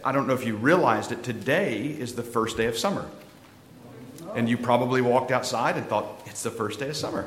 I don't know if you realized it, today is the first day of summer. And you probably walked outside and thought, it's the first day of summer.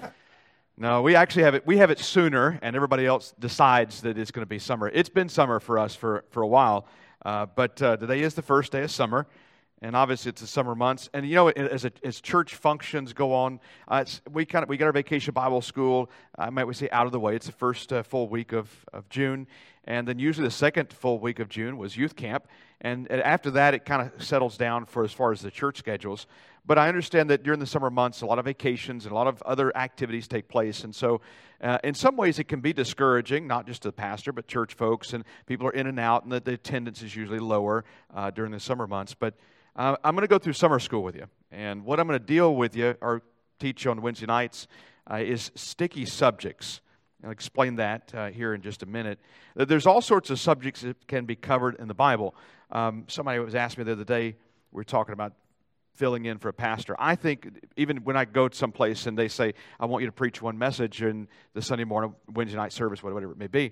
No, we actually have it sooner, and everybody else decides that it's going to be summer. It's been summer for us for a while, but today is the first day of summer, and obviously it's the summer months. And you know, as church functions go on, we get our Vacation Bible School, might we say, out of the way. It's the first full week of June, and then usually the second full week of June was youth camp, and after that it kind of settles down for as far as the church schedules. But I understand that during the summer months, a lot of vacations and a lot of other activities take place. And so in some ways it can be discouraging, not just to the pastor, but church folks. And people are in and out, and the attendance is usually lower during the summer months. But I'm going to go through summer school with you. And what I'm going to deal with you or teach you on Wednesday nights is sticky subjects. I'll explain that here in just a minute. There's all sorts of subjects that can be covered in the Bible. Somebody was asking me the other day, we were talking about filling in for a pastor. I think even when I go to some place and they say, I want you to preach one message in the Sunday morning, Wednesday night service, whatever it may be,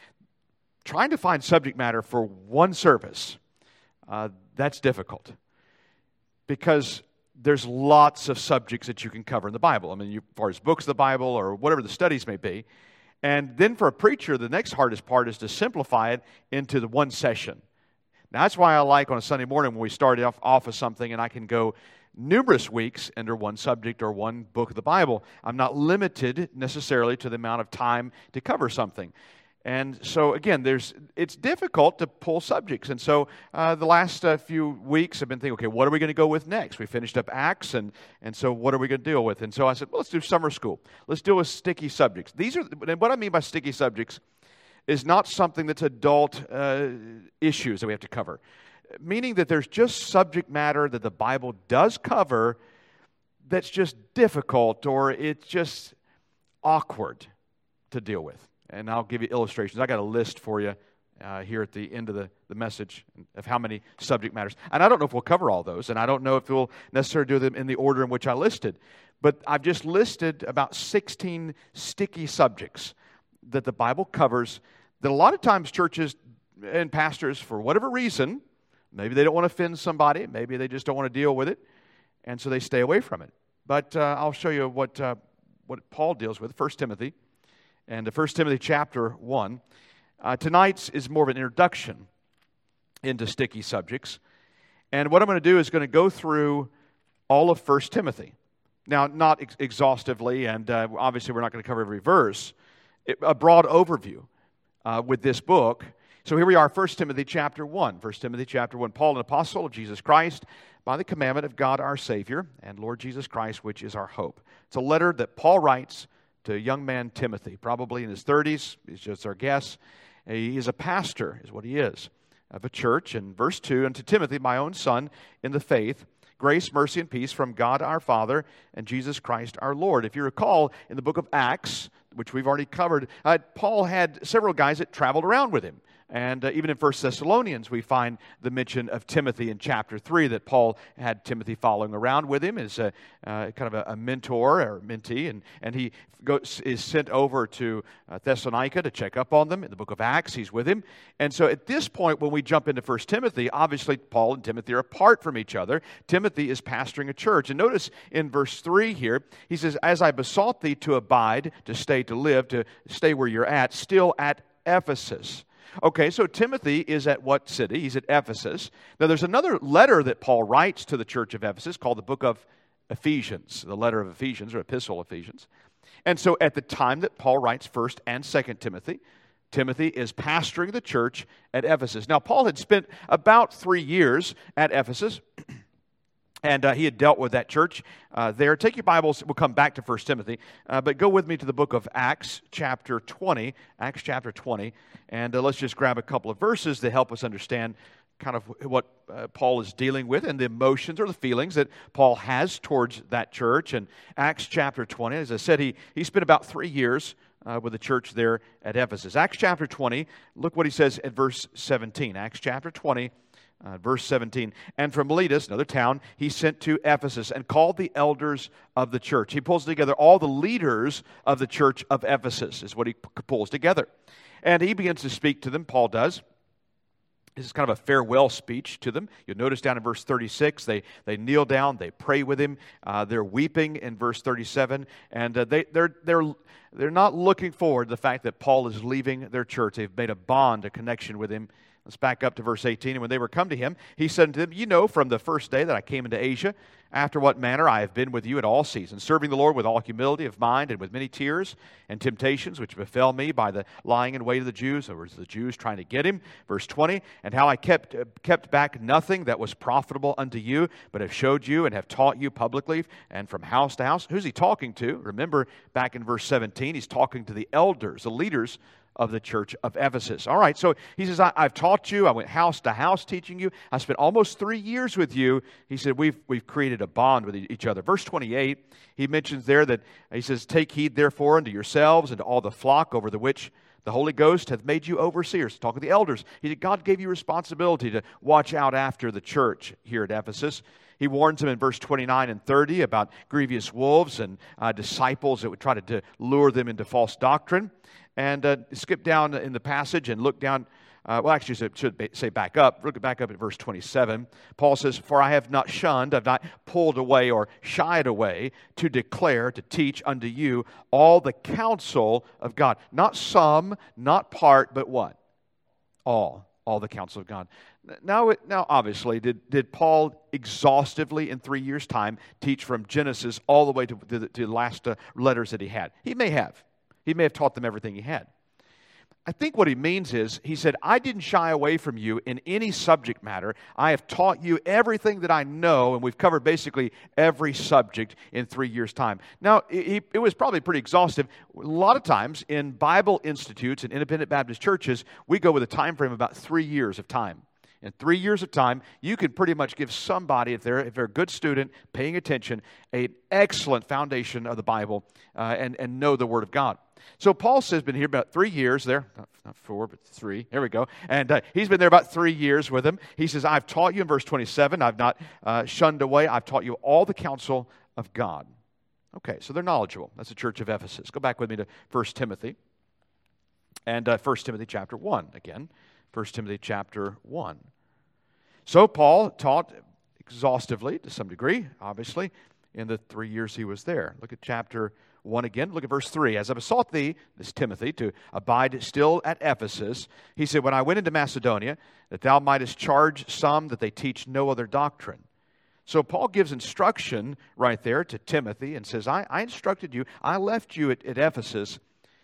trying to find subject matter for one service, that's difficult. Because there's lots of subjects that you can cover in the Bible. I mean, as far as books of the Bible or whatever the studies may be. And then for a preacher, the next hardest part is to simplify it into the one session. Now, that's why I like on a Sunday morning when we start off with something and I can go numerous weeks under one subject or one book of the Bible. I'm not limited necessarily to the amount of time to cover something. And so, again, it's difficult to pull subjects. And so the last few weeks I've been thinking, okay, what are we going to go with next? We finished up Acts, and so what are we going to deal with? And so I said, well, let's do summer school. Let's deal with sticky subjects. And what I mean by sticky subjects is not something that's adult issues that we have to cover. Meaning that there's just subject matter that the Bible does cover that's just difficult or it's just awkward to deal with. And I'll give you illustrations. I got a list for you here at the end of the message of how many subject matters. And I don't know if we'll cover all those, and I don't know if we'll necessarily do them in the order in which I listed. But I've just listed about 16 sticky subjects that the Bible covers that a lot of times churches and pastors, for whatever reason, maybe they don't want to offend somebody, maybe they just don't want to deal with it, and so they stay away from it. But I'll show you what Paul deals with, 1 Timothy, and 1 Timothy chapter 1. Tonight's is more of an introduction into sticky subjects. And what I'm going to do is going to go through all of 1 Timothy. Now, not exhaustively, and obviously we're not going to cover every verse. A broad overview with this book. So here we are, 1 Timothy chapter 1. 1 Timothy chapter 1. Paul, an apostle of Jesus Christ, by the commandment of God our Savior, and Lord Jesus Christ, which is our hope. It's a letter that Paul writes to a young man, Timothy, probably in his 30s. He's just our guess. He is a pastor, is what he is, of a church. And verse 2, and to Timothy, my own son, in the faith, grace, mercy, and peace from God our Father and Jesus Christ our Lord. If you recall, in the book of Acts, which we've already covered, Paul had several guys that traveled around with him. And even in 1 Thessalonians, we find the mention of Timothy in chapter 3, that Paul had Timothy following around with him as kind of a mentor or mentee. And he is sent over to Thessalonica to check up on them. In the book of Acts, he's with him. And so at this point, when we jump into 1 Timothy, obviously Paul and Timothy are apart from each other. Timothy is pastoring a church. And notice in verse 3 here, he says, as I besought thee to abide, to stay, to live, to stay where you're at, still at Ephesus. Okay, so Timothy is at what city? He's at Ephesus. Now, there's another letter that Paul writes to the church of Ephesus called the book of Ephesians, the letter of Ephesians, or epistle of Ephesians. And so at the time that Paul writes 1st and 2nd Timothy, Timothy is pastoring the church at Ephesus. Now, Paul had spent about 3 years at Ephesus, and he had dealt with that church there. Take your Bibles. We'll come back to 1 Timothy. But go with me to the book of Acts chapter 20. Acts chapter 20. And let's just grab a couple of verses to help us understand kind of what Paul is dealing with and the emotions or the feelings that Paul has towards that church. And Acts chapter 20, as I said, he spent about 3 years with the church there at Ephesus. Acts chapter 20, look what he says at verse 17. Acts chapter 20. Verse 17, and from Miletus, another town, he sent to Ephesus and called the elders of the church. He pulls together all the leaders of the church of Ephesus, is what he pulls together. And he begins to speak to them, Paul does. This is kind of a farewell speech to them. You'll notice down in verse 36, they kneel down, they pray with him. They're weeping in verse 37, and they're not looking forward to the fact that Paul is leaving their church. They've made a bond, a connection with him. Let's back up to verse 18. And when they were come to him, he said unto them, "You know from the first day that I came into Asia, after what manner I have been with you at all seasons, serving the Lord with all humility of mind and with many tears and temptations, which befell me by the lying in wait of the Jews," or the Jews trying to get him. Verse 20, "And how I kept back nothing that was profitable unto you, but have showed you and have taught you publicly and from house to house." Who's he talking to? Remember, back in verse 17, he's talking to the elders, the leaders of the church of Ephesus. All right, so he says, I've taught you. I went house to house teaching you. I spent almost 3 years with you. He said, we've created a bond with each other. Verse 28, he mentions there that, he says, "Take heed therefore unto yourselves and to all the flock over the which the Holy Ghost hath made you overseers." Talk with the elders. He said, God gave you responsibility to watch out after the church here at Ephesus. He warns them in verse 29 and 30 about grievous wolves and disciples that would try to lure them into false doctrine. And skip down in the passage and look down. Actually, it should say back up. Look back up at verse 27. Paul says, "For I have not shunned, I've not pulled away or shied away to declare, to teach unto you all the counsel of God." Not some, not part, but what? All the counsel of God. Now, obviously, did Paul exhaustively in 3 years' time teach from Genesis all the way to the last letters that he had? He may have. He may have taught them everything he had. I think what he means is, he said, I didn't shy away from you in any subject matter. I have taught you everything that I know, and we've covered basically every subject in 3 years' time. Now, it was probably pretty exhaustive. A lot of times in Bible institutes and independent Baptist churches, we go with a time frame of about 3 years of time. In 3 years of time, you can pretty much give somebody, if they're a good student, paying attention, an excellent foundation of the Bible and know the Word of God. So Paul says, been here about 3 years there, not 4, but 3, there we go. And he's been there about 3 years with him. He says, I've taught you in verse 27, I've not shunned away, I've taught you all the counsel of God. Okay, so they're knowledgeable. That's the church of Ephesus. Go back with me to 1 Timothy. And 1 Timothy chapter 1 again. 1 Timothy chapter 1. So Paul taught exhaustively, to some degree, obviously, in the 3 years he was there. Look at chapter 1 again. Look at verse 3. "As I besought thee," this is Timothy, "to abide still at Ephesus," he said, "when I went into Macedonia, that thou mightest charge some that they teach no other doctrine." So Paul gives instruction right there to Timothy and says, I instructed you, I left you at Ephesus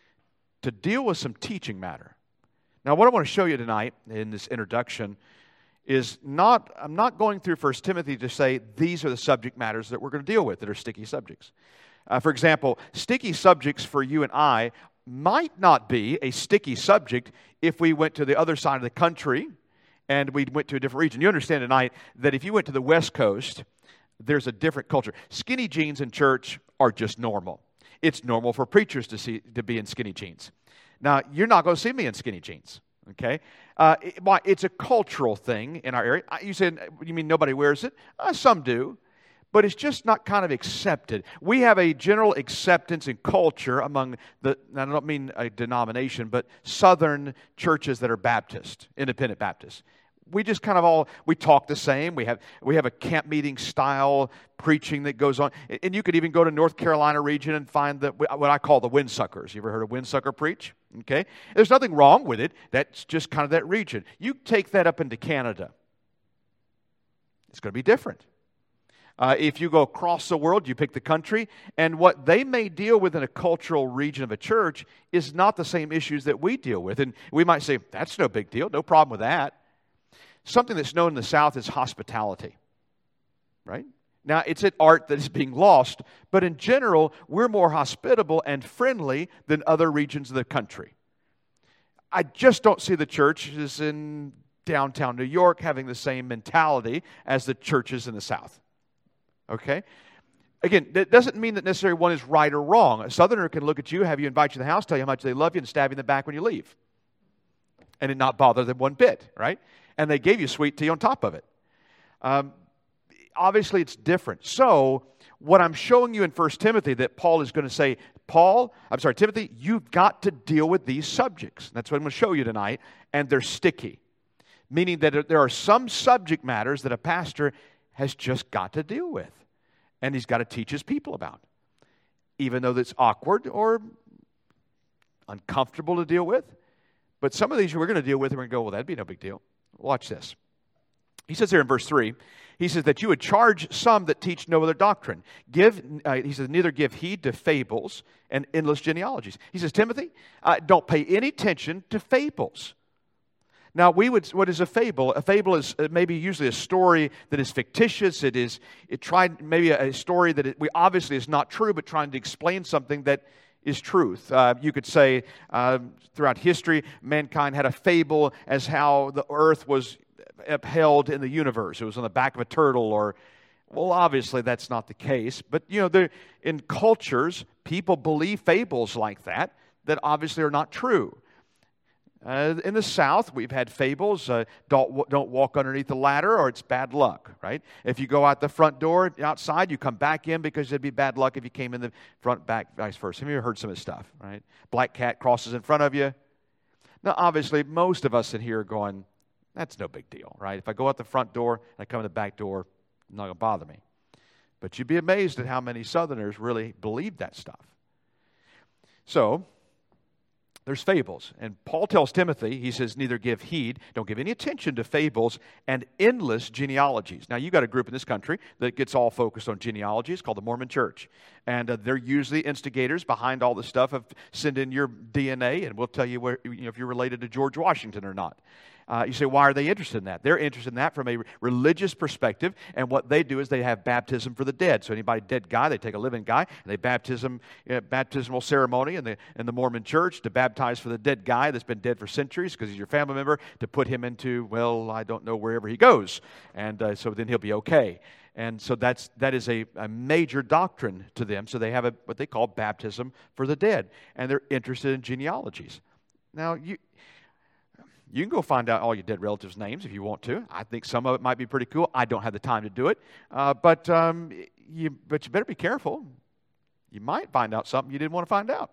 to deal with some teaching matter. Now, what I want to show you tonight in this introduction is I'm not going through 1 Timothy to say these are the subject matters that we're going to deal with that are sticky subjects. For example, sticky subjects for you and I might not be a sticky subject if we went to the other side of the country and we went to a different region. You understand tonight that if you went to the West Coast, there's a different culture. Skinny jeans in church are just normal. It's normal for preachers to be in skinny jeans. Now, you're not going to see me in skinny jeans. Okay? It's a cultural thing in our area. You said, you mean nobody wears it? Some do. But it's just not kind of accepted. We have a general acceptance in culture among I don't mean a denomination, but Southern churches that are Baptist, independent Baptists. We just kind of we talk the same. We have a camp meeting style preaching that goes on. And you could even go to North Carolina region and find what I call the windsuckers. You ever heard of windsucker preach? Okay. There's nothing wrong with it. That's just kind of that region. You take that up into Canada, it's going to be different. If you go across the world, you pick the country, and what they may deal with in a cultural region of a church is not the same issues that we deal with. And we might say, that's no big deal, no problem with that. Something that's known in the South is hospitality, right? Now, it's an art that is being lost, but in general, we're more hospitable and friendly than other regions of the country. I just don't see the churches in downtown New York having the same mentality as the churches in the South. Okay? Again, that doesn't mean that necessarily one is right or wrong. A Southerner can look at you, have you invite you to the house, tell you how much they love you, and stab you in the back when you leave. And it not bother them one bit, right? And they gave you sweet tea on top of it. Obviously, it's different. So, what I'm showing you in 1 Timothy that Paul is going to say, Timothy, you've got to deal with these subjects. That's what I'm going to show you tonight, and they're sticky. meaning that there are some subject matters that a pastor has just got to deal with, and he's got to teach his people about, even though that's awkward or uncomfortable to deal with. But some of these we're going to deal with, and we're going to go, well, that'd be no big deal. Watch this. He says there in verse 3, he says that you would charge some that teach no other doctrine. He says, neither give heed to fables and endless genealogies. He says, Timothy, don't pay any attention to fables. Now, what is a fable? A fable is maybe usually a story that is fictitious. Maybe a story that we obviously is not true, but trying to explain something that is truth. You could say throughout history, mankind had a fable as how the earth was upheld in the universe. It was on the back of a turtle, well, obviously that's not the case. But, in cultures, people believe fables like that obviously are not true. In the South, we've had fables, don't walk underneath the ladder or it's bad luck, right? If you go out the front door outside, you come back in because it'd be bad luck if you came in the front, back, vice versa. Have you ever heard some of this stuff, right? Black cat crosses in front of you. Now, obviously, most of us in here are going, that's no big deal, right? If I go out the front door and I come in the back door, it's not going to bother me. But you'd be amazed at how many Southerners really believe that stuff. So, there's fables. And Paul tells Timothy, he says, neither give heed, don't give any attention to fables and endless genealogies. Now, you got a group in this country that gets all focused on genealogies called the Mormon Church. And they're usually instigators behind all the stuff of send in your DNA and we'll tell you if you're related to George Washington or not. You say, why are they interested in that? They're interested in that from a religious perspective, and what they do is they have baptism for the dead. So anybody dead guy, they take a living guy, and they baptismal ceremony in the Mormon church to baptize for the dead guy that's been dead for centuries because he's your family member, to put him into, well, I don't know, wherever he goes. And so then he'll be okay. And so that is a major doctrine to them. So they have what they call baptism for the dead, and they're interested in genealogies. Now, you can go find out all your dead relatives' names if you want to. I think some of it might be pretty cool. I don't have the time to do it. But you better be careful. You might find out something you didn't want to find out.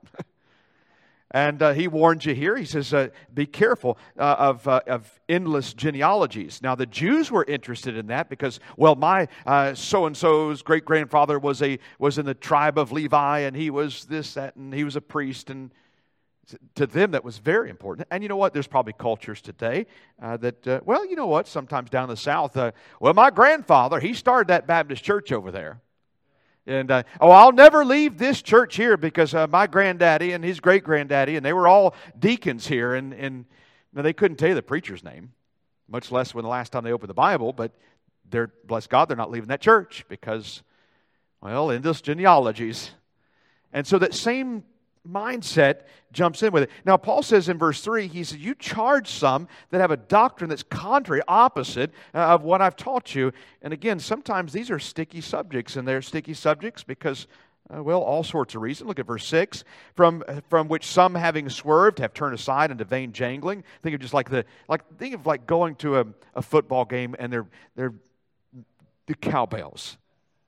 And he warns you here. He says, be careful of endless genealogies. Now, the Jews were interested in that because, well, my so-and-so's great-grandfather was in the tribe of Levi, and he was this, that, and he was a priest, and to them, that was very important. And you know what? There's probably cultures today well, you know what? Sometimes down in the South, my grandfather, he started that Baptist church over there. And, I'll never leave this church here because my granddaddy and his great-granddaddy, and they were all deacons here. And now they couldn't tell you the preacher's name, much less when the last time they opened the Bible. But bless God, they're not leaving that church because, well, endless genealogies. And so that same mindset jumps in with it. Now, Paul says in verse 3, he says, you charge some that have a doctrine that's contrary, opposite of what I've taught you. And again, sometimes these are sticky subjects, and they're sticky subjects because, all sorts of reasons. Look at verse 6. From which some, having swerved, have turned aside into vain jangling. Think of just think of going to a football game and they're the cowbells.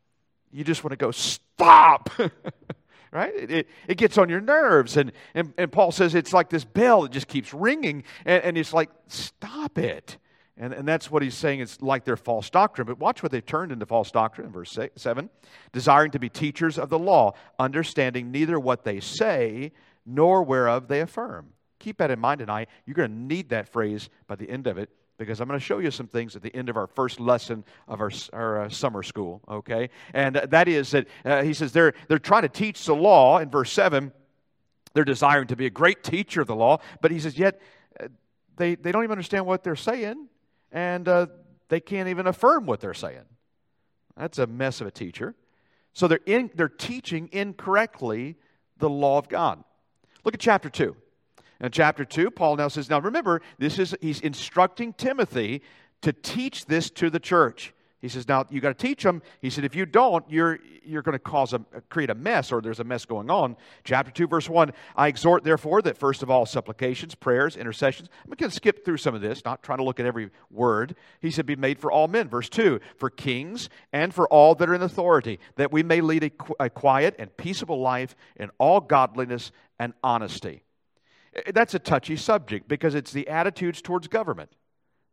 You just want to go, stop! Right? It gets on your nerves. And Paul says it's like this bell that just keeps ringing. And it's like, stop it. And that's what he's saying. It's like their false doctrine. But watch what they've turned into false doctrine in verse 7. Desiring to be teachers of the law, understanding neither what they say nor whereof they affirm. Keep that in mind tonight. You're going to need that phrase by the end of it, because I'm going to show you some things at the end of our first lesson of our summer school, okay? And that is that he says they're trying to teach the law in verse 7. They're desiring to be a great teacher of the law, but he says yet they don't even understand what they're saying, and they can't even affirm what they're saying. That's a mess of a teacher. So they're teaching incorrectly the law of God. Look at chapter 2. In chapter 2, Paul now says, now remember, he's instructing Timothy to teach this to the church. He says, now you got to teach them. He said, if you don't, you're going to create a mess, or there's a mess going on. Chapter 2, verse 1, I exhort, therefore, that first of all, supplications, prayers, intercessions. I'm going to skip through some of this, not trying to look at every word. He said, be made for all men. Verse 2, for kings and for all that are in authority, that we may lead a quiet and peaceable life in all godliness and honesty. That's a touchy subject because it's the attitudes towards government.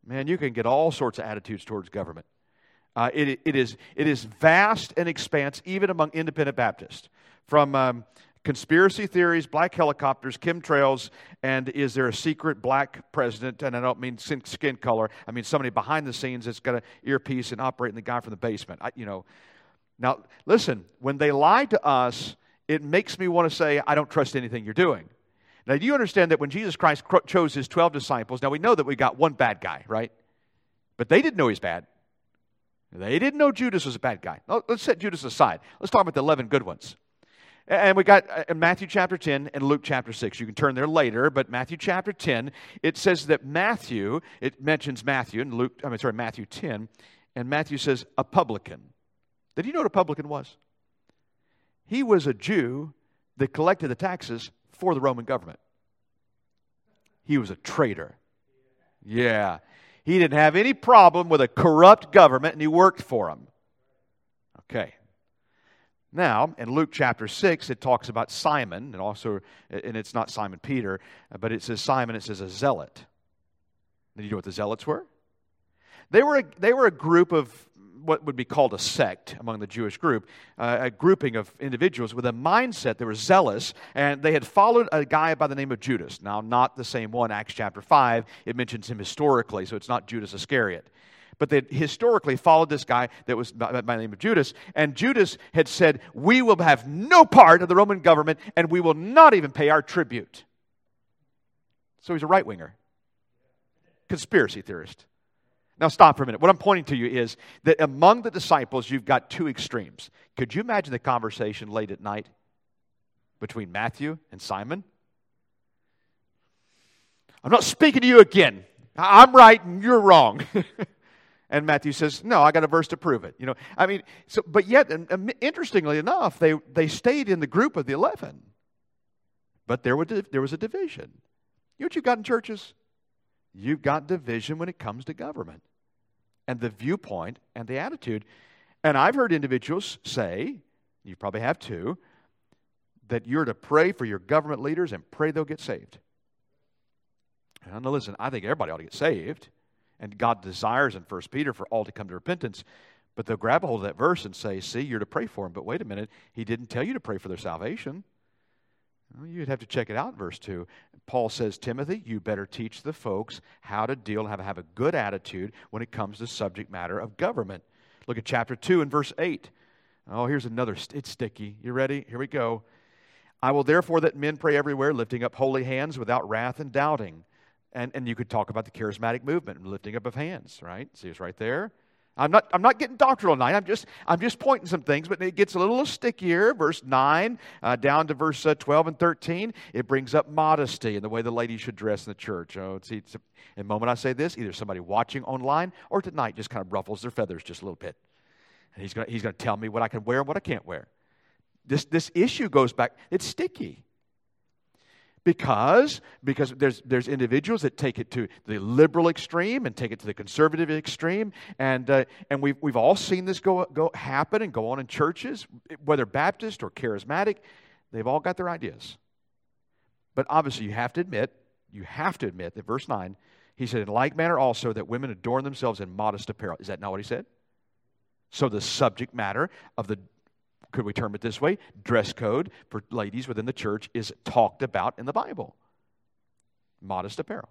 Man, you can get all sorts of attitudes towards government. It is vast and expanse, even among independent Baptists. From conspiracy theories, black helicopters, chemtrails, and is there a secret black president? And I don't mean skin color. I mean somebody behind the scenes that's got an earpiece and operating the guy from the basement. Now, listen, when they lie to us, it makes me want to say, I don't trust anything you're doing. Now, do you understand that when Jesus Christ chose his 12 disciples, now we know that we got one bad guy, right? But they didn't know he's bad. They didn't know Judas was a bad guy. No, let's set Judas aside. Let's talk about the 11 good ones. And we got Matthew chapter 10 and Luke chapter 6. You can turn there later, but Matthew chapter 10, it says that it mentions Matthew in Matthew 10, and Matthew says a publican. Did you know what a publican was? He was a Jew that collected the taxes for the Roman government. He was a traitor. Yeah. He didn't have any problem with a corrupt government, and he worked for them. Okay. Now, in Luke chapter 6, it talks about Simon, and it's not Simon Peter, but it says Simon, it says a zealot. Do you know what the zealots were? They were a group of what would be called a sect among the Jewish group, a grouping of individuals with a mindset that were zealous, and they had followed a guy by the name of Judas. Now, not the same one, Acts chapter 5. It mentions him historically, so it's not Judas Iscariot. But they historically followed this guy that was by the name of Judas, and Judas had said, we will have no part of the Roman government, and we will not even pay our tribute. So he's a right-winger, conspiracy theorist. Now stop for a minute. What I'm pointing to you is that among the disciples, you've got two extremes. Could you imagine the conversation late at night between Matthew and Simon? I'm not speaking to you again. I'm right and you're wrong. And Matthew says, no, I got a verse to prove it. But yet, interestingly enough, they stayed in the group of the 11. But there was a division. You know what you've got in churches? You've got division when it comes to government and the viewpoint and the attitude. And I've heard individuals say, you probably have too, that you're to pray for your government leaders and pray they'll get saved. And now listen, I think everybody ought to get saved. And God desires in 1 Peter for all to come to repentance. But they'll grab a hold of that verse and say, see, you're to pray for them. But wait a minute, he didn't tell you to pray for their salvation. Well, you'd have to check it out in verse 2. Paul says, Timothy, you better teach the folks how to deal, how to have a good attitude when it comes to subject matter of government. Look at chapter 2 and verse 8. Oh, here's another, it's sticky. You ready? Here we go. I will therefore that men pray everywhere, lifting up holy hands without wrath and doubting. And you could talk about the charismatic movement and lifting up of hands, right? See, it's right there. I'm not getting doctrinal tonight. I'm just pointing some things, but it gets a little stickier. Verse 9 down to verse 12 and 13, it brings up modesty and the way the ladies should dress in the church. The moment I say this, either somebody watching online or tonight just kind of ruffles their feathers just a little bit. And he's going to tell me what I can wear and what I can't wear. This issue goes back. It's sticky. Because there's individuals that take it to the liberal extreme and take it to the conservative extreme, and we've all seen this go happen and go on in churches, whether Baptist or charismatic. They've all got their ideas. But obviously, you have to admit that verse 9, he said, in like manner also that women adorn themselves in modest apparel. Is that not what he said? So the subject matter of the, could we term it this way, dress code for ladies within the church is talked about in the Bible. Modest apparel.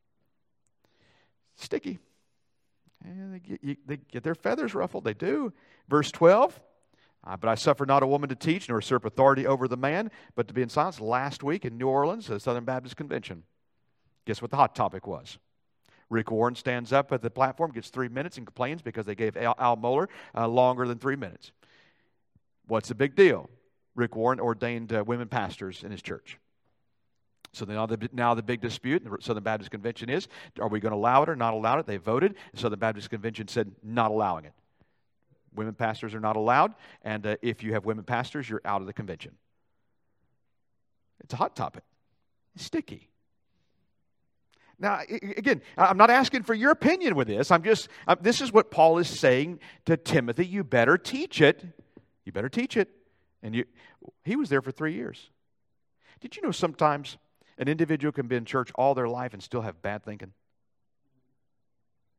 Sticky. And they get their feathers ruffled. They do. Verse 12, but I suffer not a woman to teach, nor usurp authority over the man, but to be in silence. Last week in New Orleans, the Southern Baptist Convention. Guess what the hot topic was? Rick Warren stands up at the platform, gets 3 minutes, and complains because they gave Al Mohler longer than 3 minutes. What's the big deal? Rick Warren ordained women pastors in his church. So now the big dispute in the Southern Baptist Convention is, are we going to allow it or not allow it? They voted. The Southern Baptist Convention said not allowing it. Women pastors are not allowed, and if you have women pastors, you're out of the convention. It's a hot topic. It's sticky. Now, again, I'm not asking for your opinion with this. This is what Paul is saying to Timothy. You better teach it. You better teach it. And he was there for 3 years. Did you know sometimes an individual can be in church all their life and still have bad thinking?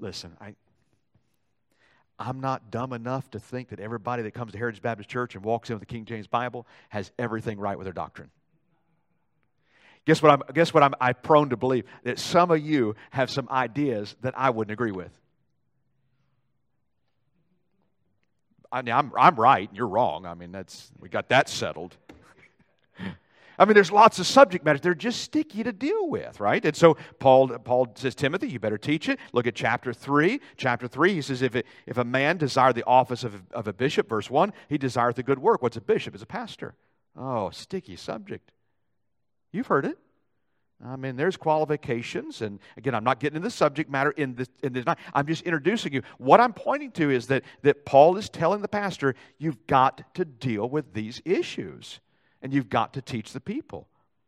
listen, I'm not dumb enough to think that everybody that comes to Heritage Baptist Church and walks in with the King James Bible has everything right with their doctrine. Guess what I'm prone to believe? That some of you have some ideas that I wouldn't agree with. I mean, I'm right and you're wrong. I mean, we got that settled. I mean, there's lots of subject matters. They're just sticky to deal with, right? And so Paul says, Timothy, you better teach it. Look at chapter 3. Chapter 3, he says, if a man desire the office of a bishop, verse 1, he desireth the good work. What's a bishop? It's a pastor. Oh, sticky subject. You've heard it. I mean, there's qualifications. And again, I'm not getting into the subject matter in this. I'm just introducing you. What I'm pointing to is that Paul is telling the pastor, you've got to deal with these issues. And you've got to teach the people.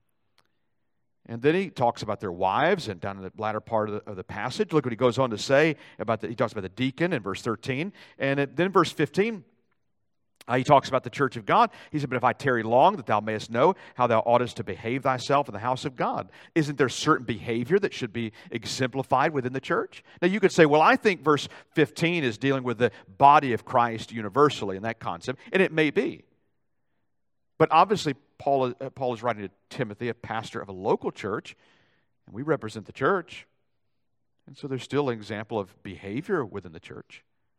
And then he talks about their wives, and down in the latter part of the passage, look what he goes on to say about he talks about the deacon in verse 13. And then in verse 15, he talks about the church of God. He said, but if I tarry long, that thou mayest know how thou oughtest to behave thyself in the house of God. Isn't there certain behavior that should be exemplified within the church? Now you could say, well, I think verse 15 is dealing with the body of Christ universally in that concept, and it may be. But obviously, Paul is writing to Timothy, a pastor of a local church, and we represent the church. And so there's still an example of behavior within the church.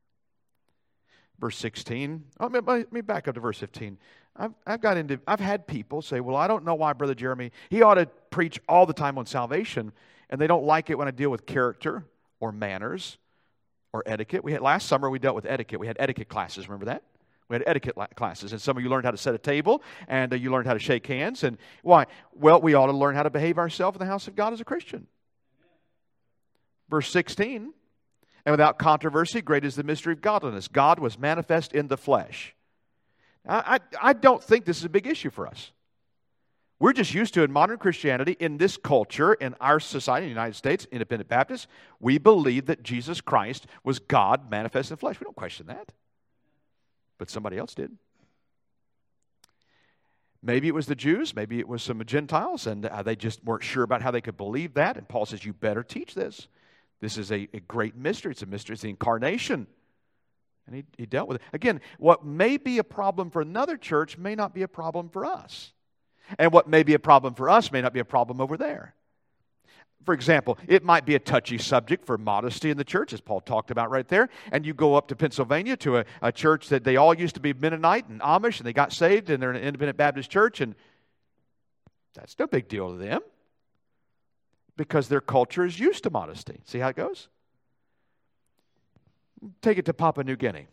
Verse 16, let me back up to verse 15. I've had people say, well, I don't know why Brother Jeremy, he ought to preach all the time on salvation, and they don't like it when I deal with character or manners or etiquette. Last summer we dealt with etiquette. We had etiquette classes, remember that? We had etiquette classes, and some of you learned how to set a table, and you learned how to shake hands. And why? Well, we ought to learn how to behave ourselves in the house of God as a Christian. Verse 16, and without controversy, great is the mystery of godliness. God was manifest in the flesh. I don't think this is a big issue for us. We're just used to, in modern Christianity, in this culture, in our society, in the United States, Independent Baptists, we believe that Jesus Christ was God manifest in the flesh. We don't question that. But somebody else did. Maybe it was the Jews, maybe it was some Gentiles, and they just weren't sure about how they could believe that. And Paul says, you better teach this. This is a great mystery. It's a mystery. It's the incarnation. And he dealt with it. Again, what may be a problem for another church may not be a problem for us. And what may be a problem for us may not be a problem over there. For example, it might be a touchy subject for modesty in the church, as Paul talked about right there. And you go up to Pennsylvania to a church that they all used to be Mennonite and Amish, and they got saved, and they're an independent Baptist church, and that's no big deal to them because their culture is used to modesty. See how it goes? Take it to Papua New Guinea.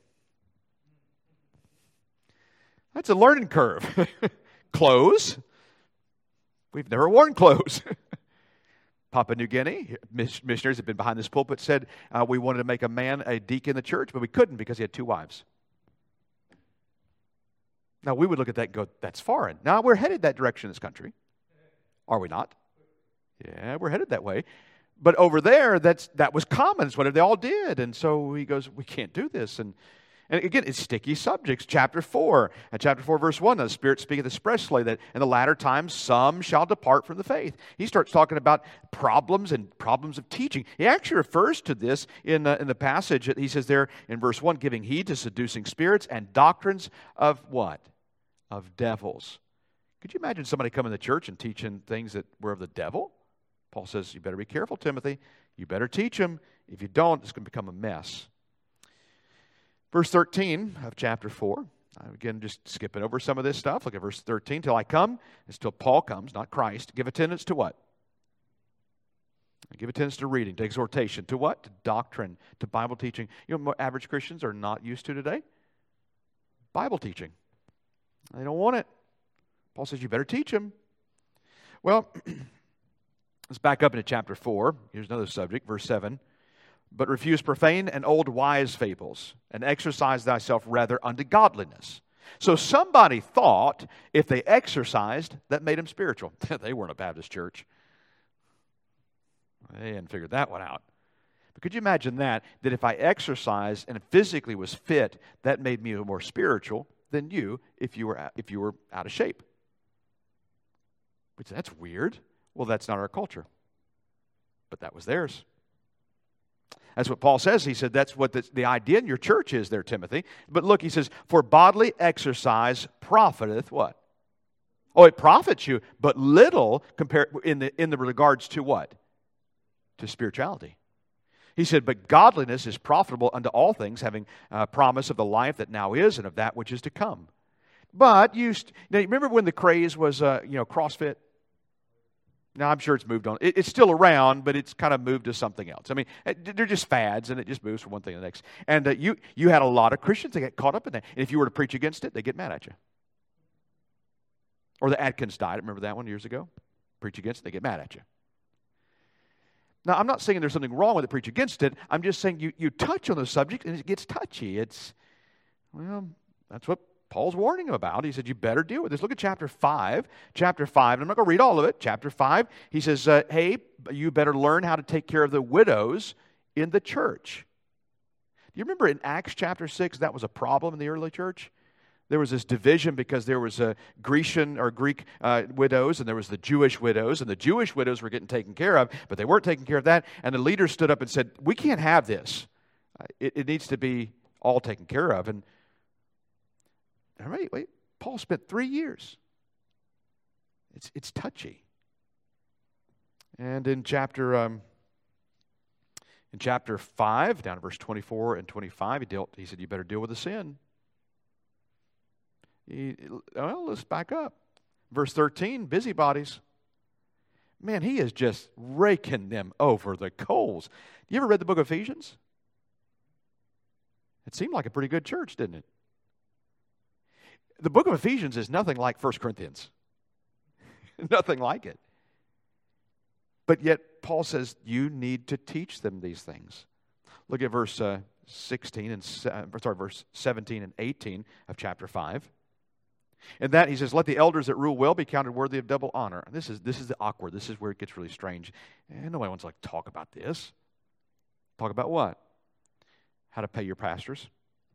That's a learning curve. Clothes. We've never worn clothes. Papua New Guinea, missionaries have been behind this pulpit, said we wanted to make a man a deacon in the church, but we couldn't because he had 2 wives. Now, we would look at that and go, that's foreign. Now, we're headed that direction in this country. Are we not? Yeah, we're headed that way. But over there, that was common. It's what they all did. And so he goes, we can't do this. And again, it's sticky subjects. Chapter 4, verse 1, the Spirit speaketh expressly that in the latter times some shall depart from the faith. He starts talking about problems of teaching. He actually refers to this in the passage. He says there in verse 1, giving heed to seducing spirits and doctrines of what? Of devils. Could you imagine somebody coming to church and teaching things that were of the devil? Paul says, you better be careful, Timothy. You better teach them. If you don't, it's going to become a mess. Verse 13 of chapter 4. Again, just skipping over some of this stuff. Look at verse 13. Till I come, it's till Paul comes, not Christ. Give attendance to what? Give attendance to reading, to exhortation. To what? To doctrine, to Bible teaching. You know what average Christians are not used to today? Bible teaching. They don't want it. Paul says, you better teach them. Well, let's back up into chapter 4. Here's another subject, verse 7. But refuse profane and old wise fables, and exercise thyself rather unto godliness. So somebody thought if they exercised, that made them spiritual. They weren't a Baptist church. They hadn't figured that one out. But could you imagine that if I exercised and physically was fit, that made me more spiritual than you if you were out of shape? But that's weird. Well, that's not our culture. But that was theirs. That's what Paul says. He said that's what the idea in your church is there, Timothy. But look, he says, for bodily exercise profiteth what? Oh, it profits you, but little compared in the regards to what? To spirituality. He said, but godliness is profitable unto all things, having promise of the life that now is and of that which is to come. But you remember when the craze was CrossFit? Now, I'm sure it's moved on. It's still around, but it's kind of moved to something else. I mean, they're just fads, and it just moves from one thing to the next. And you had a lot of Christians that get caught up in that. And if you were to preach against it, they get mad at you. Or the Atkins diet, remember that one years ago? Preach against it, they get mad at you. Now, I'm not saying there's something wrong with it, preach against it. I'm just saying you touch on the subject, and it gets touchy. That's what Paul's warning him about. He said, you better deal with this. Look at chapter 5. Chapter 5, and I'm not going to read all of it. Chapter 5, he says, hey, you better learn how to take care of the widows in the church. Do you remember in Acts chapter 6, that was a problem in the early church? There was this division because there was Grecian or Greek widows, and there was the Jewish widows, and the Jewish widows were getting taken care of, but they weren't taking care of that, and the leaders stood up and said, we can't have this. It needs to be all taken care of. And wait, Paul spent 3 years. It's touchy. And in chapter 5, down to verse 24 and 25, he said, you better deal with the sin. Let's back up. Verse 13, busybodies. Man, he is just raking them over the coals. You ever read the book of Ephesians? It seemed like a pretty good church, didn't it? The book of Ephesians is nothing like 1 Corinthians. Nothing like it. But yet, Paul says, you need to teach them these things. Look at verse 17 and 18 of chapter 5. And that, he says, let the elders that rule well be counted worthy of double honor. This is the awkward. This is where it gets really strange. And nobody wants to talk about this. Talk about what? How to pay your pastors.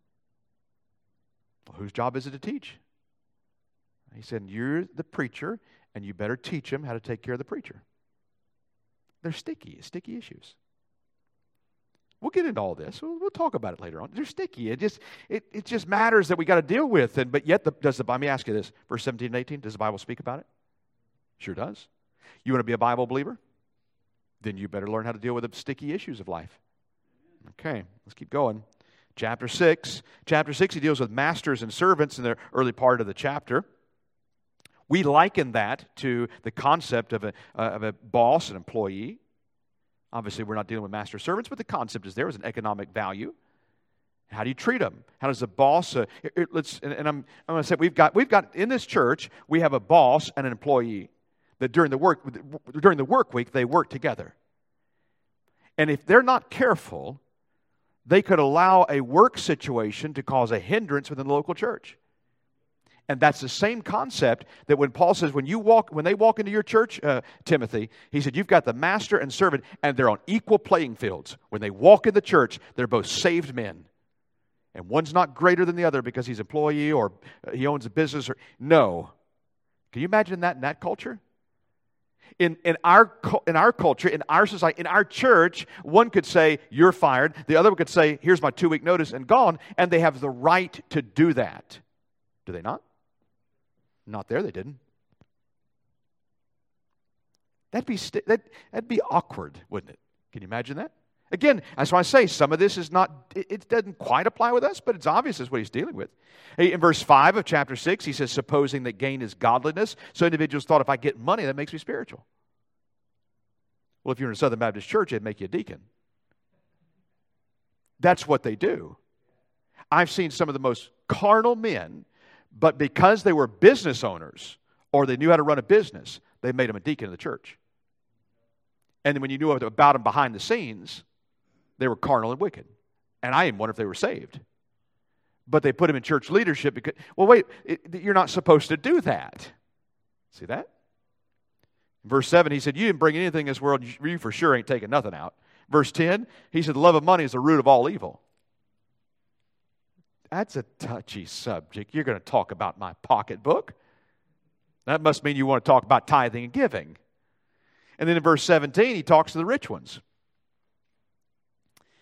Well, whose job is it to teach? He said, you're the preacher, and you better teach them how to take care of the preacher. They're sticky issues. We'll get into all this. We'll talk about it later on. They're sticky. It just matters that we got to deal with. But yet, let me ask you this. Verse 17 and 18, does the Bible speak about it? Sure does. You want to be a Bible believer? Then you better learn how to deal with the sticky issues of life. Okay, let's keep going. Chapter 6. Chapter 6, he deals with masters and servants in the early part of the chapter. We liken that to the concept of a boss, an employee. Obviously, we're not dealing with master servants, but the concept is there as an economic value. How do you treat them? How does the boss? I'm going to say we've got in this church we have a boss and an employee that during the work week they work together. And if they're not careful, they could allow a work situation to cause a hindrance within the local church. And that's the same concept that when Paul says, when they walk into your church, Timothy, he said, you've got the master and servant, and they're on equal playing fields. When they walk in the church, they're both saved men. And one's not greater than the other because he's an employee or he owns a business. No. Can you imagine that in that culture? In our culture, in our society, in our church, one could say, you're fired. The other one could say, here's my 2-week notice and gone. And they have the right to do that. Do they not? Not there, they didn't. That'd be awkward, wouldn't it? Can you imagine that? Again, that's why I say some of this is not, it doesn't quite apply with us, but it's obvious that's what he's dealing with. In verse 5 of chapter 6, he says, supposing that gain is godliness. So individuals thought, if I get money, that makes me spiritual. Well, if you're in a Southern Baptist church, it'd make you a deacon. That's what they do. I've seen some of the most carnal men, but because they were business owners or they knew how to run a business, they made them a deacon of the church. And then when you knew about them behind the scenes, they were carnal and wicked. And I even wonder if they were saved. But they put them in church leadership because, well, wait, you're not supposed to do that. See that? Verse 7, he said, you didn't bring anything in this world, you for sure ain't taking nothing out. Verse 10, he said, the love of money is the root of all evil. That's a touchy subject. You're going to talk about my pocketbook. That must mean you want to talk about tithing and giving. And then in verse 17, he talks to the rich ones.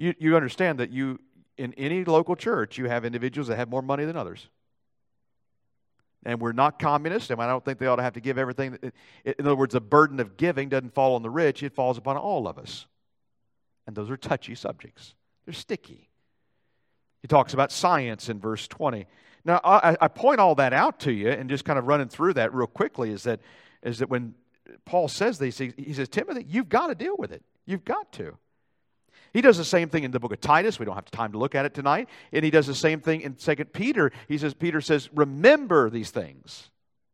You understand that in any local church, you have individuals that have more money than others. And we're not communists, and I don't think they ought to have to give everything. In other words, the burden of giving doesn't fall on the rich, it falls upon all of us. And those are touchy subjects. They're sticky. He talks about science in verse 20. Now, I point all that out to you, and just kind of running through that real quickly, is that when Paul says these things, he says, Timothy, you've got to deal with it. You've got to. He does the same thing in the book of Titus. We don't have time to look at it tonight. And he does the same thing in 2 Peter. Peter says, remember these things.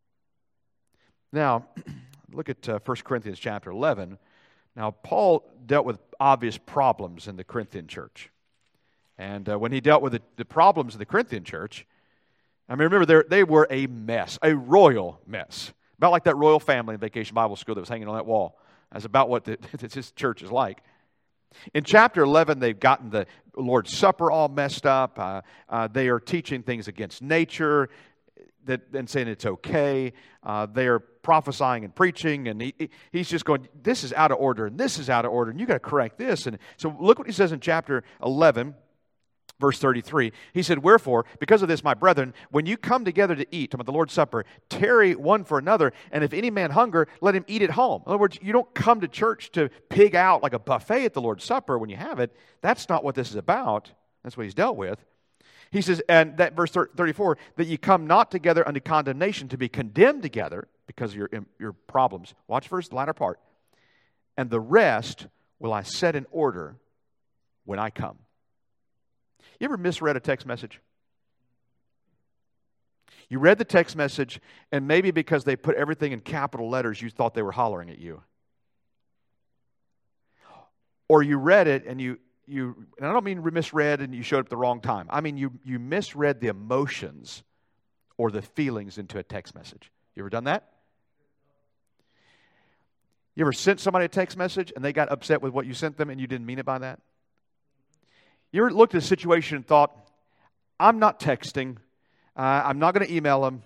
Now, look at 1 Corinthians chapter 11. Now, Paul dealt with obvious problems in the Corinthian church. And when he dealt with the problems in the Corinthian church, I mean, remember, they were a mess, a royal mess. About like that royal family in Vacation Bible School that was hanging on that wall. That's about what this church is like. In chapter 11, they've gotten the Lord's Supper all messed up. They are teaching things against nature and saying it's okay. They are prophesying and preaching, and he's just going, this is out of order, and this is out of order, and you've got to correct this. And so look what he says in chapter 11, verse 33. He said, wherefore, because of this, my brethren, when you come together to eat, talking about the Lord's Supper, tarry one for another, and if any man hunger, let him eat at home. In other words, you don't come to church to pig out like a buffet at the Lord's Supper when you have it. That's not what this is about. That's what he's dealt with. He says, and that verse 34, that you come not together unto condemnation to be condemned together because of your problems. Watch first the latter part. And the rest will I set in order when I come. You ever misread a text message? You read the text message, and maybe because they put everything in capital letters, you thought they were hollering at you. Or you read it, and and I don't mean misread and you showed up at the wrong time. I mean you misread the emotions or the feelings into a text message. You ever done that? You ever sent somebody a text message, and they got upset with what you sent them, and you didn't mean it by that? You ever looked at a situation and thought, I'm not texting, I'm not going to email them.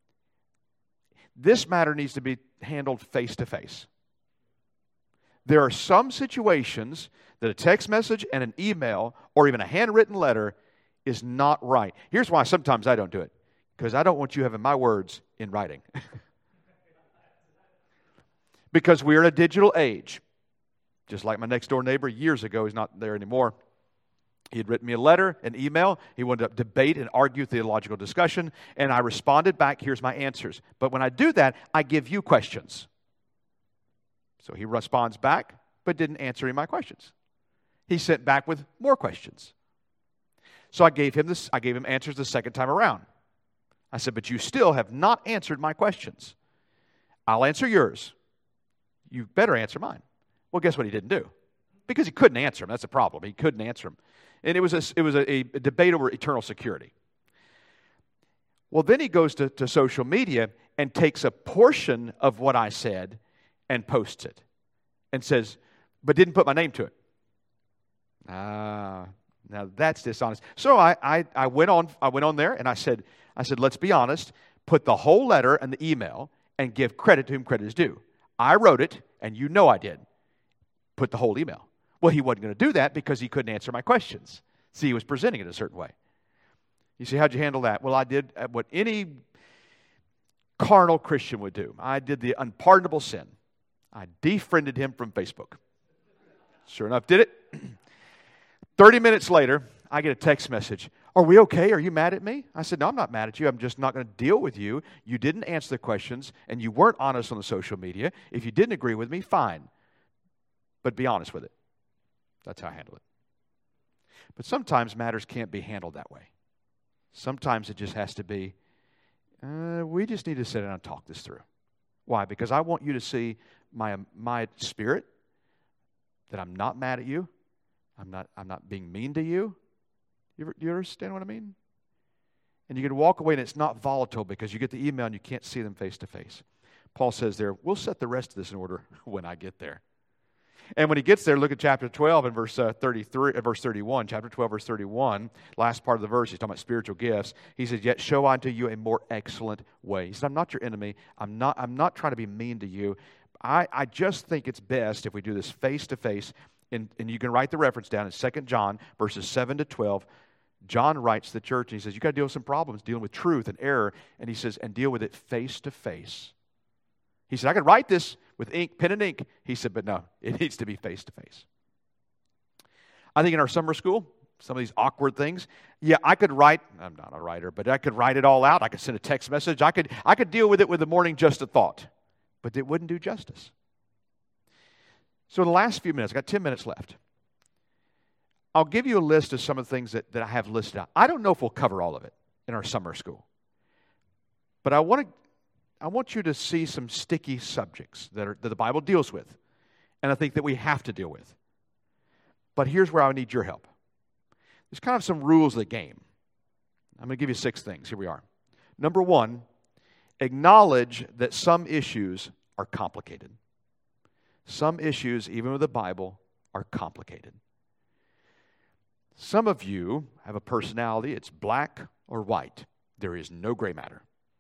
This matter needs to be handled face-to-face. There are some situations that a text message and an email or even a handwritten letter is not right. Here's why sometimes I don't do it. Because I don't want you having my words in writing. Because we're in a digital age. Just like my next door neighbor years ago, he's not there anymore. He had written me a letter, an email. He wanted to debate and argue theological discussion, and I responded back, here's my answers. But when I do that, I give you questions. So he responds back, but didn't answer any of my questions. He sent back with more questions. So I gave him answers the second time around. I said, but you still have not answered my questions. I'll answer yours. You better answer mine. Well, guess what he didn't do? Because he couldn't answer them. That's the problem. He couldn't answer them. And it was a debate over eternal security. Well, then he goes to social media and takes a portion of what I said and posts it and says, but didn't put my name to it. Now that's dishonest. So I went on there and I said, let's be honest, put the whole letter and the email and give credit to whom credit is due. I wrote it, and you know I did. Put the whole email. Well, he wasn't going to do that because he couldn't answer my questions. See, he was presenting it a certain way. You see, how'd you handle that? Well, I did what any carnal Christian would do. I did the unpardonable sin. I defriended him from Facebook. Sure enough, did it. 30 minutes later, I get a text message. Are we okay? Are you mad at me? I said, no, I'm not mad at you. I'm just not going to deal with you. You didn't answer the questions, and you weren't honest on the social media. If you didn't agree with me, fine. But be honest with it. That's how I handle it. But sometimes matters can't be handled that way. Sometimes it just has to be, we just need to sit down and talk this through. Why? Because I want you to see my spirit, that I'm not mad at you. I'm not being mean to you. You understand what I mean? And you can walk away and it's not volatile because you get the email and you can't see them face to face. Paul says there, we'll set the rest of this in order when I get there. And when he gets there, look at chapter 12 and verse 31. Chapter 12, verse 31, last part of the verse, he's talking about spiritual gifts. He says, yet show unto you a more excellent way. He said, I'm not your enemy. I'm not trying to be mean to you. I just think it's best if we do this face to face and you can write the reference down in 2 John, verses 7 to 12. John writes to the church, and he says, you got to deal with some problems, dealing with truth and error. And he says, and deal with it face to face. He said, I could write this with ink, pen and ink. He said, but no, it needs to be face to face. I think in our summer school, some of these awkward things, yeah, I could write, I'm not a writer, but I could write it all out. I could send a text message. I could deal with it with the morning just a thought, but it wouldn't do justice. So in the last few minutes, I got 10 minutes left. I'll give you a list of some of the things that I have listed out. I don't know if we'll cover all of it in our summer school, but I want you to see some sticky subjects that the Bible deals with, and I think that we have to deal with. But here's where I need your help. There's kind of some rules of the game. I'm going to give you 6 things. Here we are. Number 1, acknowledge that some issues are complicated. Some issues, even with the Bible, are complicated. Some of you have a personality, it's black or white. There is no gray matter.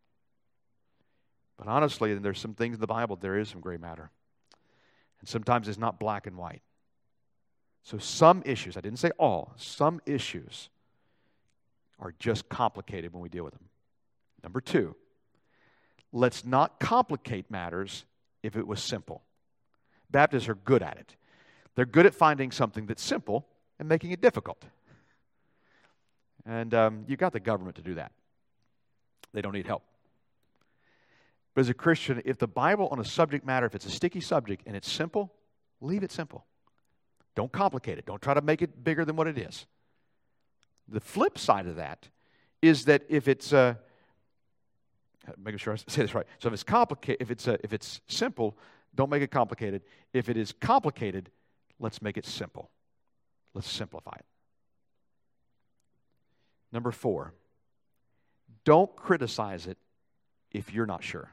But honestly, there's some things in the Bible, there is some gray matter. And sometimes it's not black and white. So some issues, I didn't say all, some issues are just complicated when we deal with them. Number 2, let's not complicate matters if it was simple. Baptists are good at it. They're good at finding something that's simple and making it difficult. And you've got the government to do that. They don't need help. But as a Christian, if the Bible on a subject matter, if it's a sticky subject and it's simple, leave it simple. Don't complicate it. Don't try to make it bigger than what it is. The flip side of that is that if it's making sure I say this right. So if it's complicated, if it's simple, don't make it complicated. If it is complicated, let's make it simple. Let's simplify it. Number 4, don't criticize it if you're not sure.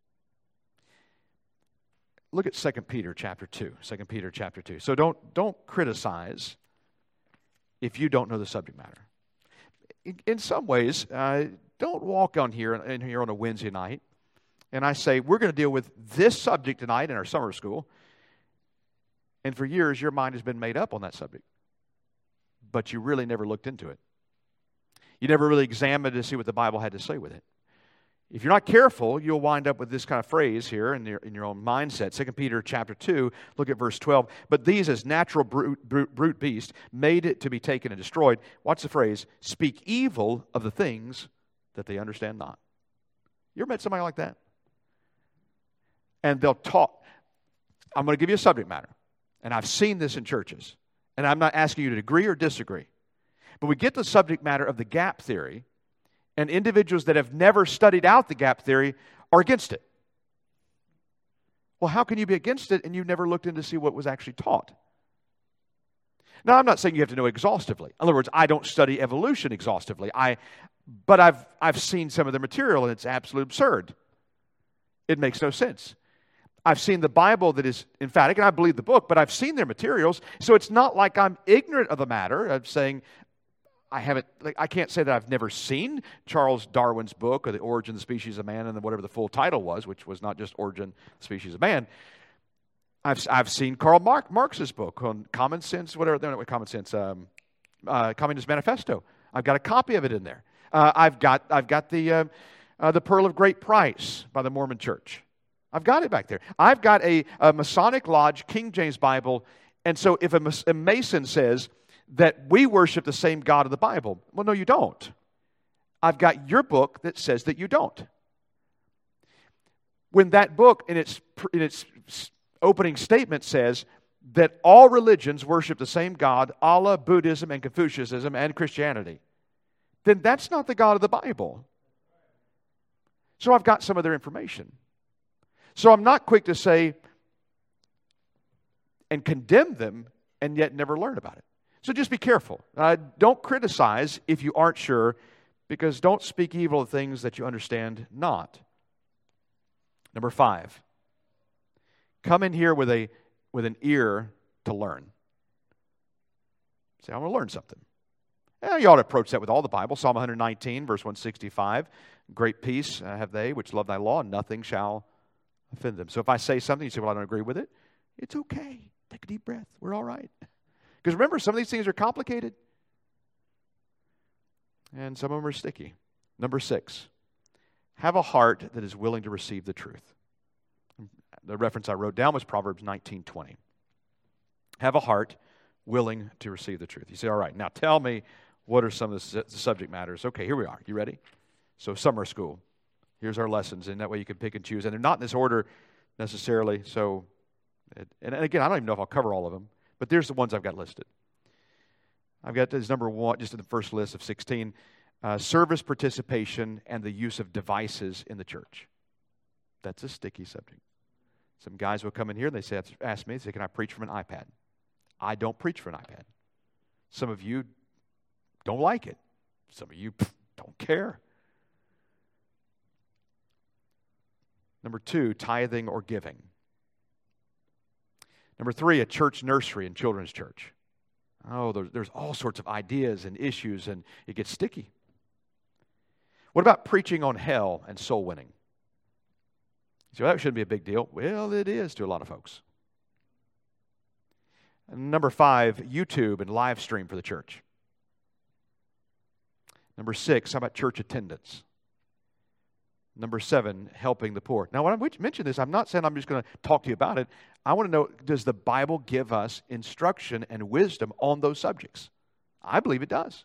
Look at 2 Peter chapter 2. 2 Peter chapter 2. So don't criticize if you don't know the subject matter. In some ways, don't walk on here on a Wednesday night and I say, we're going to deal with this subject tonight in our summer school. And for years, your mind has been made up on that subject. But you really never looked into it. You never really examined to see what the Bible had to say with it. If you're not careful, you'll wind up with this kind of phrase here in your own mindset. 2 Peter chapter 2, look at verse 12. But these as natural brute beasts made it to be taken and destroyed. Watch the phrase, speak evil of the things that they understand not. You ever met somebody like that? And they'll talk. I'm going to give you a subject matter. And I've seen this in churches. And I'm not asking you to agree or disagree. But we get the subject matter of the gap theory, and individuals that have never studied out the gap theory are against it. Well, how can you be against it and you've never looked in to see what was actually taught? Now, I'm not saying you have to know exhaustively. In other words, I don't study evolution exhaustively. But I've seen some of the material, and it's absolutely absurd. It makes no sense. I've seen the Bible that is emphatic, and I believe the book, but I've seen their materials, so it's not like I'm ignorant of the matter. I'm saying I can't say that I've never seen Charles Darwin's book, or The Origin of the Species of Man, and then whatever the full title was, which was not just Origin of the Species of Man. I've seen Karl Marx's book on common sense, common sense, Communist Manifesto. I've got a copy of it in there. I've got the Pearl of Great Price by the Mormon Church. I've got it back there. I've got a Masonic Lodge King James Bible, and so if a Mason says that we worship the same God of the Bible, well, no, you don't. I've got your book that says that you don't. When that book in its opening statement says that all religions worship the same God, Allah, Buddhism, and Confucianism, and Christianity, then that's not the God of the Bible. So I've got some of their information. So I'm not quick to say and condemn them and yet never learn about it. So just be careful. Don't criticize if you aren't sure, because don't speak evil of things that you understand not. Number 5, come in here with an ear to learn. Say, I want to learn something. You ought to approach that with all the Bible. Psalm 119, verse 165, great peace have they which love thy law, and nothing shall offend them. So if I say something, you say, well, I don't agree with it. It's okay. take a deep breath. We're all right. Because remember, some of these things are complicated. And some of them are sticky. Number 6, have a heart that is willing to receive the truth. The reference I wrote down was Proverbs 19:20. Have a heart willing to receive the truth. You say, all right, now tell me what are some of the subject matters. Okay, here we are. You ready? So summer school. Here's our lessons, and that way you can pick and choose. And they're not in this order necessarily. So, and again, I don't even know if I'll cover all of them, but there's the ones I've got listed. I've got this number 1, just in the first list of 16, service participation and the use of devices in the church. That's a sticky subject. Some guys will come in here and they ask me, can I preach from an iPad? I don't preach from an iPad. Some of you don't like it. Some of you don't care. Number 2, tithing or giving. Number 3, a church nursery and children's church. Oh, there's all sorts of ideas and issues, and it gets sticky. What about preaching on hell and soul winning? So that shouldn't be a big deal. Well, it is to a lot of folks. And number 5, YouTube and live stream for the church. Number 6, how about church attendance? Number 7, helping the poor. Now, when I mention this, I'm not saying I'm just going to talk to you about it. I want to know, does the Bible give us instruction and wisdom on those subjects? I believe it does.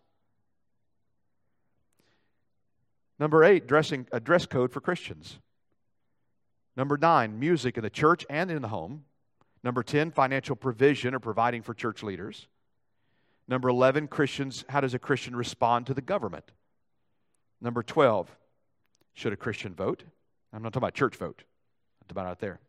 Number 8, a dress code for Christians. Number 9, music in the church and in the home. Number 10, financial provision or providing for church leaders. Number 11, Christians, how does a Christian respond to the government? Number 12, should a Christian vote? I'm not talking about church vote. I'm talking about out there.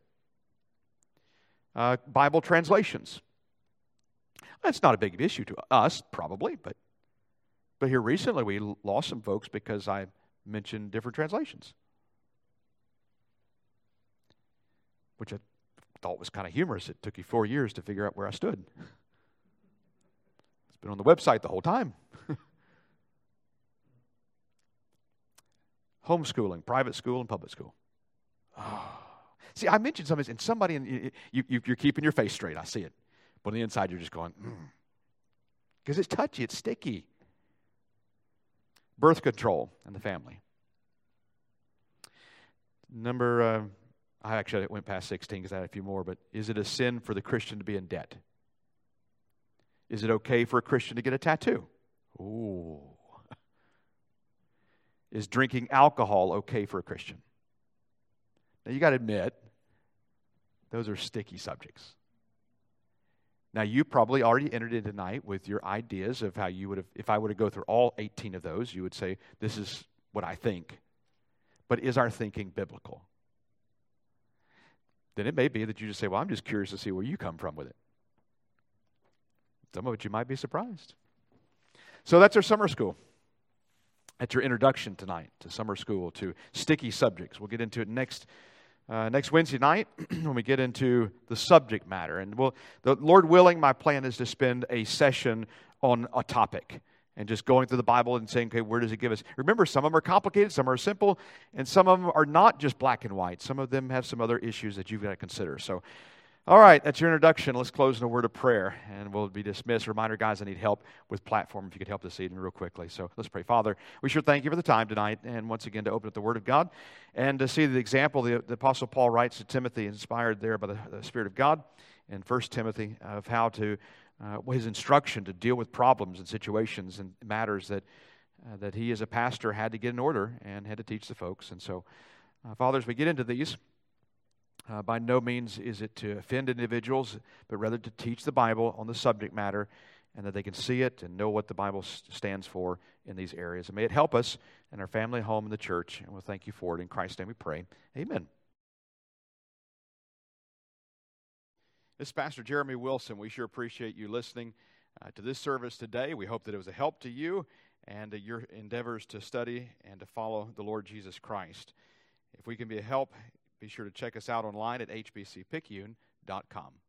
Bible translations. That's not a big issue to us, probably, but here recently we lost some folks because I mentioned different translations, which I thought was kind of humorous. It took you 4 years to figure out where I stood. It's been on the website the whole time. Homeschooling, private school and public school. Oh. See, I mentioned some of this, and somebody, you're keeping your face straight. I see it. But on the inside, you're just going, because it's touchy, it's sticky. Birth control and the family. I actually went past 16 because I had a few more, but is it a sin for the Christian to be in debt? Is it okay for a Christian to get a tattoo? Ooh. Is drinking alcohol okay for a Christian? Now, you got to admit, those are sticky subjects. Now, you probably already entered in tonight with your ideas of how you would have, if I were to go through all 18 of those, you would say, this is what I think. But is our thinking biblical? Then it may be that you just say, well, I'm just curious to see where you come from with it. Some of it you might be surprised. So that's our summer school. That's your introduction tonight to summer school, to sticky subjects. We'll get into it next Wednesday night when we get into the subject matter. And the Lord willing, my plan is to spend a session on a topic and just going through the Bible and saying, okay, where does it give us? Remember, some of them are complicated, some are simple, and some of them are not just black and white. Some of them have some other issues that you've got to consider. So, all right, that's your introduction. Let's close in a word of prayer, and we'll be dismissed. Reminder, guys, I need help with platform, if you could help this evening real quickly. So let's pray. Father, we sure thank you for the time tonight, and once again to open up the Word of God, and to see the example the Apostle Paul writes to Timothy, inspired there by the Spirit of God, in 1 Timothy, of how to, his instruction to deal with problems and situations and matters that he as a pastor had to get in order and had to teach the folks. And so, Father, as we get into these, by no means is it to offend individuals, but rather to teach the Bible on the subject matter and that they can see it and know what the Bible stands for in these areas. And may it help us in our family, home, and the church. And we'll thank you for it. In Christ's name we pray. Amen. This is Pastor Jeremy Wilson. We sure appreciate you listening to this service today. We hope that it was a help to you and your endeavors to study and to follow the Lord Jesus Christ. If we can be a help, be sure to check us out online at hbcpicayune.com.